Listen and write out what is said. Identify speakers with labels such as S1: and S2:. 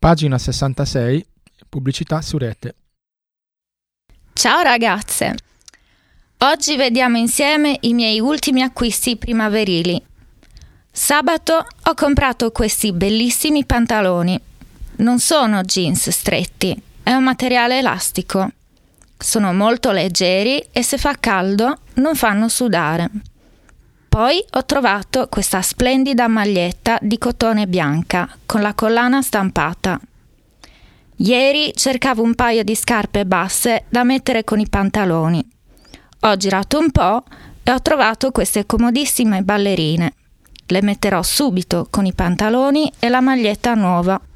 S1: Pagina 66, pubblicità su rete.
S2: Ciao ragazze! Oggi vediamo insieme i miei ultimi acquisti primaverili. Sabato ho comprato questi bellissimi pantaloni. Non sono jeans stretti, è un materiale elastico. Sono molto leggeri e se fa caldo non fanno sudare. Poi ho trovato questa splendida maglietta di cotone bianca con la collana stampata. Ieri cercavo un paio di scarpe basse da mettere con i pantaloni. Ho girato un po' e ho trovato queste comodissime ballerine. Le metterò subito con i pantaloni e la maglietta nuova.